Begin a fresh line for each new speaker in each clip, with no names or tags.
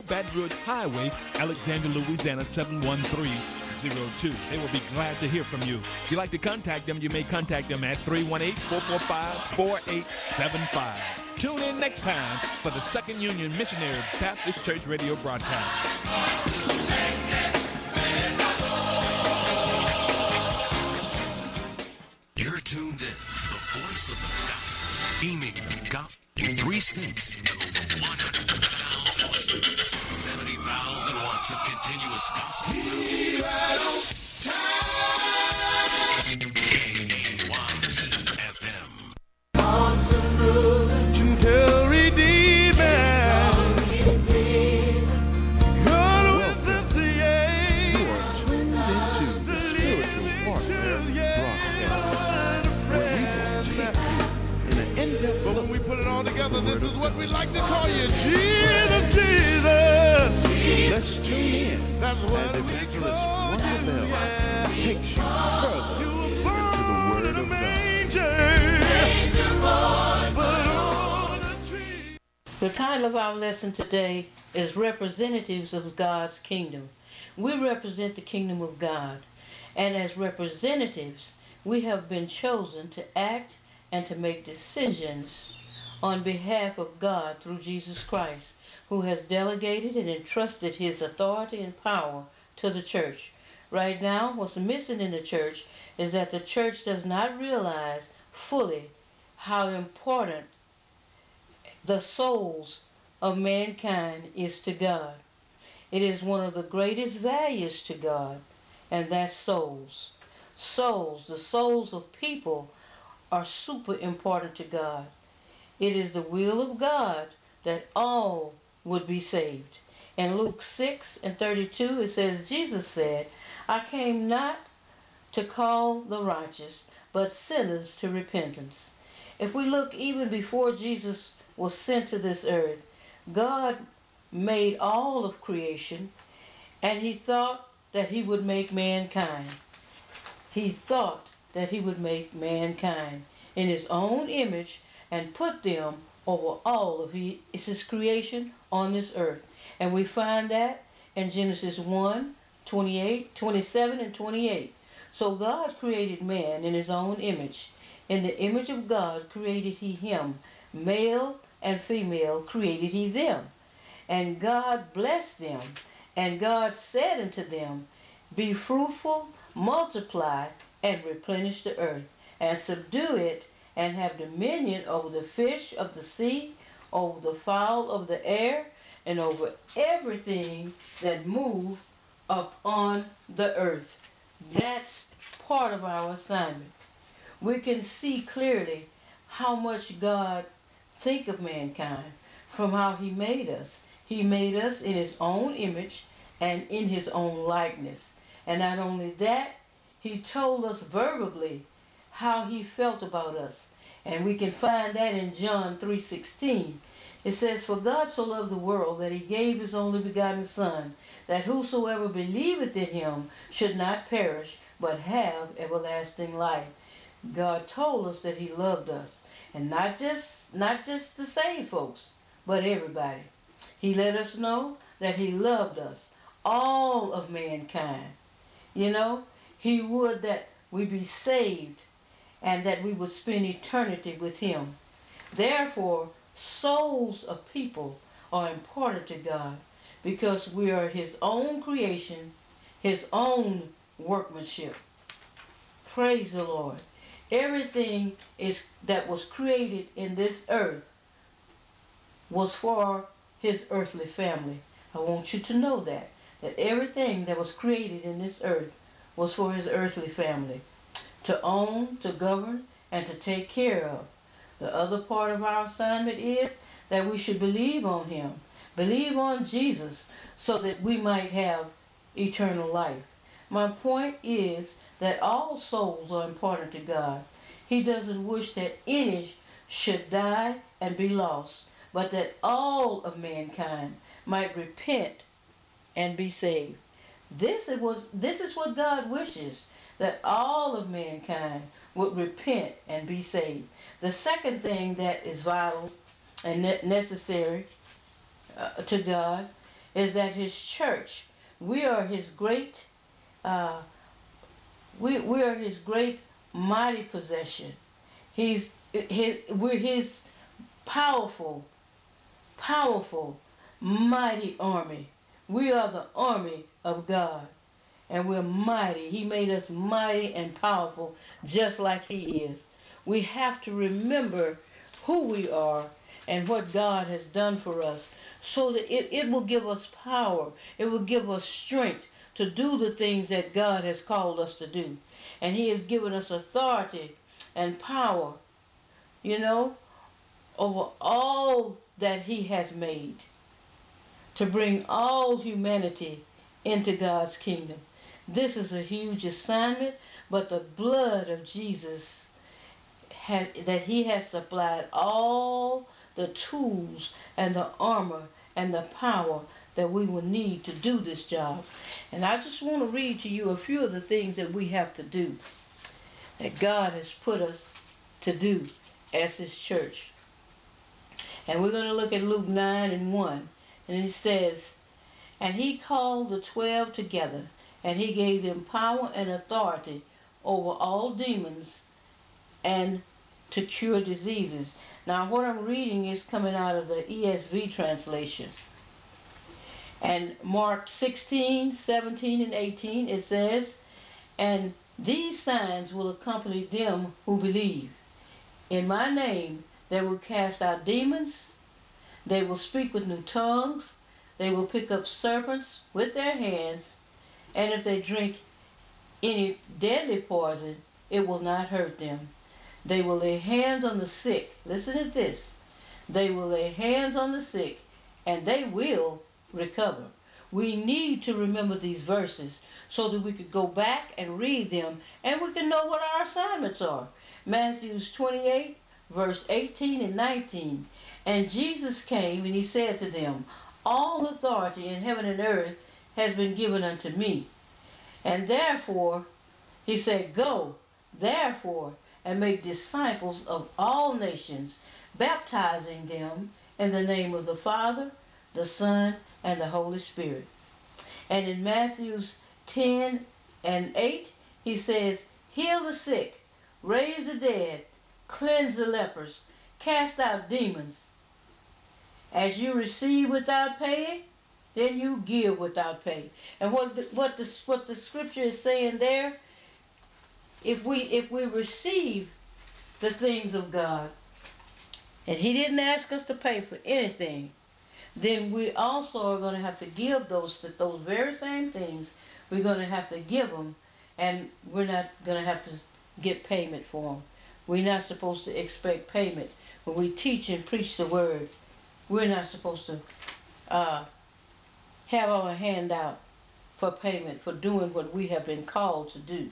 Baton Rouge Highway, Alexandria, Louisiana 71302. They will be glad to hear from you. If you'd like to contact them, you may contact them at 318-445-4875. Tune in next time for the Second Union Missionary Baptist Church radio broadcast.
You're tuned in to the voice of the gospel, beaming the gospel in 3 states to over 100,000 listeners. 70,000 watts of continuous gospel. Be right on time. KAYT-FM.
Awesome ruler, gentle redeemer. God with us, yeah.
You are tuned into the Spiritual Warfare broadcast, where we will take you in an in-depth
But
look.
when we put it all together,
the
this
Word
is
of
what
God.
we like to call you. Jesus, Jesus.
Let's tune in
That's what
as
we
Evangelist
call
Wanda
you,
Bell
yeah.
takes you further
You were
into the
born
Word
in a
of God.
manger. But on a tree.
The title of our lesson today is Representatives of God's Kingdom. We represent the kingdom of God, and as representatives, we have been chosen to act and to make decisions on behalf of God through Jesus Christ, who has delegated and entrusted his authority and power to the church. Right now, what's missing in the church is that the church does not realize fully how important the souls of mankind is to God. It is one of the greatest values to God, and that's souls. Souls, the souls of people, are super important to God. It is the will of God that all would be saved. In Luke 6:32, it says, Jesus said, I came not to call the righteous, but sinners to repentance. If we look even before Jesus was sent to this earth, God made all of creation, and he thought that he would make mankind. He thought that he would make mankind in his own image and put them over all of his creation on this earth. And we find that in Genesis 1:28, 27, and 28. So God created man in his own image. In the image of God created he him. Male and female created he them. And God blessed them. And God said unto them, Be fruitful, multiply, and replenish the earth, and subdue it, and have dominion over the fish of the sea, over the fowl of the air, and over everything that move upon the earth. That's part of our assignment. We can see clearly how much God think of mankind from how he made us. He made us in his own image and in his own likeness. And not only that, he told us verbally how he felt about us. And we can find that in John 3:16. It says, For God so loved the world that he gave his only begotten Son, that whosoever believeth in him should not perish, but have everlasting life. God told us that he loved us. And not just the saved folks, but everybody. He let us know that he loved us, all of mankind. You know, he would that we be saved and that we would spend eternity with him. Therefore, souls of people are important to God because we are his own creation, his own workmanship. Praise the Lord. Everything is that was created in this earth was for his earthly family. I want you to know that everything that was created in this earth was for his earthly family to own, to govern, and to take care of. The other part of our assignment is that we should believe on him, believe on Jesus, so that we might have eternal life. My point is that all souls are important to God. He doesn't wish that any should die and be lost, but that all of mankind might repent and be saved. This is what God wishes, that all of mankind would repent and be saved. The second thing that is vital and necessary to God is that his church, we are his great, uh, we are his great mighty possession. We're his powerful, powerful, mighty army. We are the army of God, and we're mighty. He made us mighty and powerful just like he is. We have to remember who we are and what God has done for us, so that it will give us power. It will give us strength to do the things that God has called us to do. And he has given us authority and power, you know, over all that he has made, to bring all humanity into God's kingdom. This is a huge assignment, but the blood of Jesus that he has supplied all the tools and the armor and the power that we will need to do this job. And I just want to read to you a few of the things that we have to do, that God has put us to do as his church. And we're going to look at Luke 9:1. And it says, "And he called the 12 together, and he gave them power and authority over all demons and to cure diseases." Now what I'm reading is coming out of the ESV translation. And Mark 16:17-18, it says, "And these signs will accompany them who believe. In my name they will cast out demons. They will speak with new tongues. They will pick up serpents with their hands. And if they drink any deadly poison, it will not hurt them. They will lay hands on the sick." Listen to this. "They will lay hands on the sick, and they will recover." We need to remember these verses so that we could go back and read them, and we can know what our assignments are. Matthew 28, verse 18 and 19. "And Jesus came, and he said to them, All authority in heaven and earth has been given unto me. And therefore," he said, "go, therefore, and make disciples of all nations, baptizing them in the name of the Father, the Son, and the Holy Spirit." And in Matthew 10:8, he says, "Heal the sick, raise the dead, cleanse the lepers, cast out demons. As you receive without paying, then you give without pay." And what the scripture is saying there, if we receive the things of God, and he didn't ask us to pay for anything, then we also are going to have to give those very same things. We're going to have to give them, and we're not going to have to get payment for them. We're not supposed to expect payment when we teach and preach the word. We're not supposed to have our hand out for payment for doing what we have been called to do.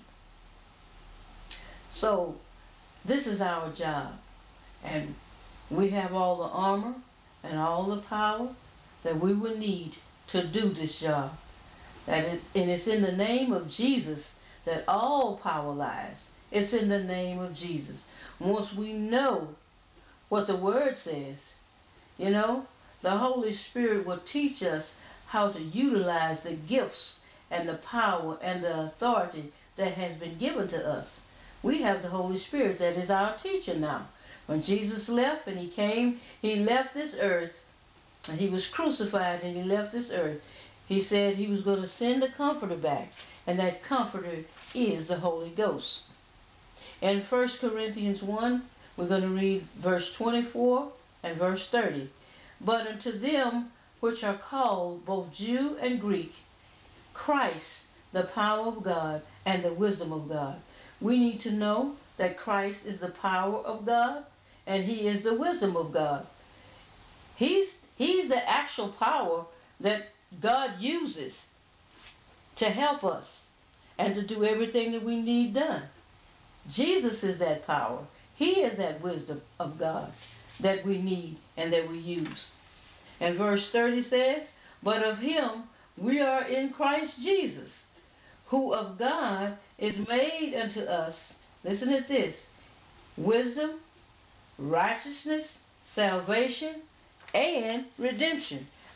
So this is our job, and we have all the armor and all the power that we will need to do this job. And it's in the name of Jesus that all power lies. It's in the name of Jesus. Once we know what the word says, you know, the Holy Spirit will teach us how to utilize the gifts and the power and the authority that has been given to us. We have the Holy Spirit that is our teacher now. When Jesus left and he came, he left this earth, and he was crucified and he left this earth. He said he was going to send the Comforter back, and that Comforter is the Holy Ghost. In 1 Corinthians 1, we're going to read verse 24 and verse 30. "But unto them which are called, both Jew and Greek, Christ, the power of God and the wisdom of God." We need to know that Christ is the power of God and he is the wisdom of God. He's the actual power that God uses to help us and to do everything that we need done. Jesus is that power. He is that wisdom of God that we need and that we use. And verse 30 says, "But of him we are in Christ Jesus, who of God is made unto us," listen to this, "wisdom, righteousness, salvation, and redemption."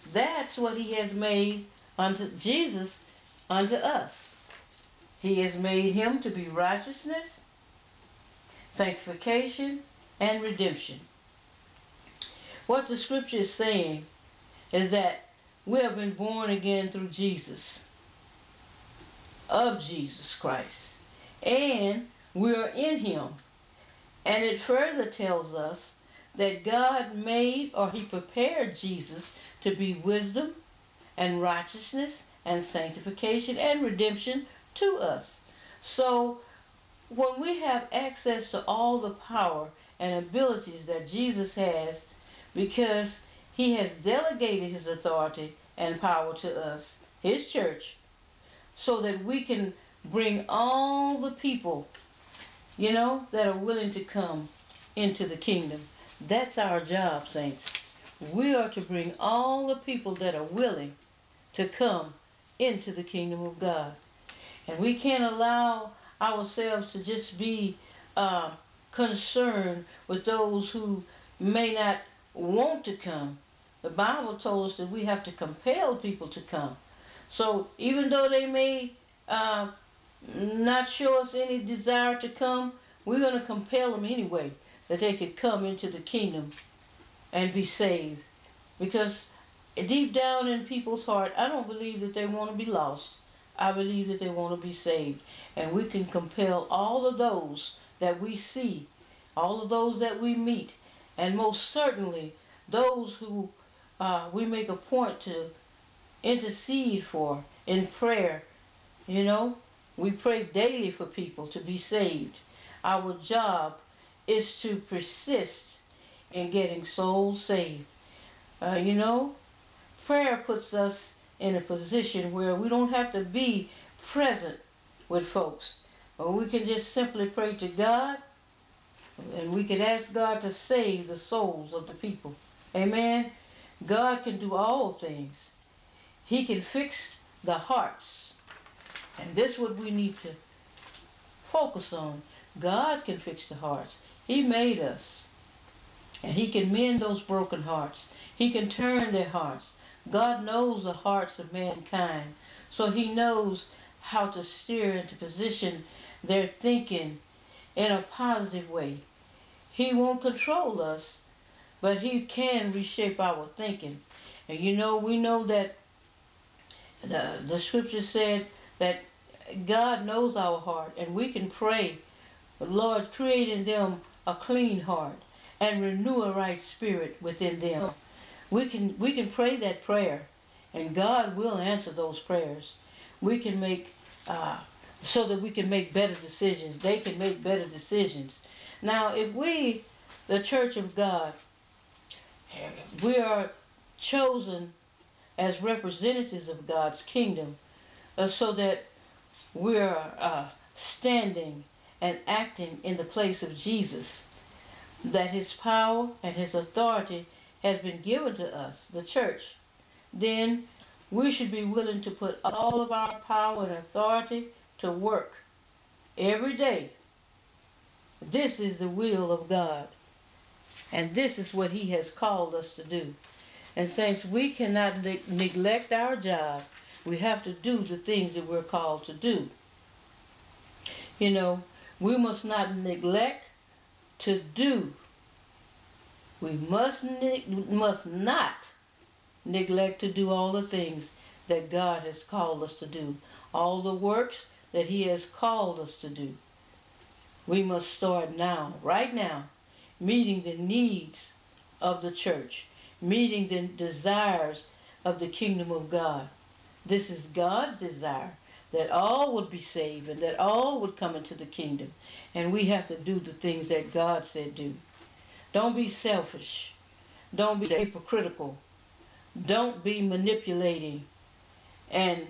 That's what he has made unto Jesus, unto us. He has made him to be righteousness, sanctification, and redemption. What the scripture is saying is that we have been born again through Jesus, of Jesus Christ, and we are in him. And it further tells us that God made, or he prepared Jesus to be wisdom and righteousness and sanctification and redemption to us. So when we have access to all the power and abilities that Jesus has, because he has delegated his authority and power to us, his church, so that we can bring all the people, that are willing to come into the kingdom. That's our job, saints. We are to bring all the people that are willing to come into the kingdom of God. And we can't allow ourselves to just be concerned with those who may not want to come. The Bible told us that we have to compel people to come. So even though they may not show us any desire to come, we're going to compel them anyway, that they could come into the kingdom and be saved. Because deep down in people's heart, I don't believe that they want to be lost. I believe that they want to be saved. And we can compel all of those that we see, all of those that we meet, and most certainly those who we make a point to intercede for in prayer. We pray daily for people to be saved. Our job is to persist in getting souls saved. Prayer puts us in a position where we don't have to be present with folks. Or we can just simply pray to God, and we can ask God to save the souls of the people. Amen? God can do all things. He can fix the hearts. And this is what we need to focus on. God can fix the hearts. He made us. And he can mend those broken hearts. He can turn their hearts. God knows the hearts of mankind. So he knows how to steer and to position their thinking in a positive way. He won't control us, but he can reshape our thinking. And we know that the scripture said that God knows our heart, and we can pray, Lord, create in them a clean heart and renew a right spirit within them. We can pray that prayer, and God will answer those prayers. We can make so that we can make better decisions. They can make better decisions. Now, if we, the Church of God, we are chosen as representatives of God's kingdom, so that we're standing and acting in the place of Jesus, that his power and his authority has been given to us, the church, then we should be willing to put all of our power and authority to work every day. This is the will of God, and this is what he has called us to do. And saints, we cannot neglect our job. We have to do the things that we're called to do. We must not neglect to do. We must not neglect to do all the things that God has called us to do. All the works that he has called us to do. We must start now, right now, meeting the needs of the church, meeting the desires of the kingdom of God. This is God's desire, that all would be saved and that all would come into the kingdom. And we have to do the things that God said do. Don't be selfish. Don't be hypocritical. Don't be manipulating and,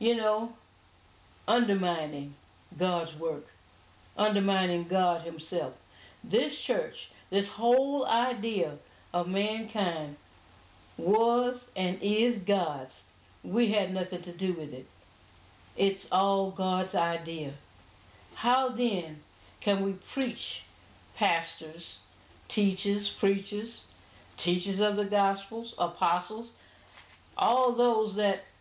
undermining God's work, undermining God himself. This church, this whole idea of mankind was and is God's. We had nothing to do with it. It's all God's idea. How then can we preach, pastors, teachers, preachers, teachers of the Gospels, apostles, all those that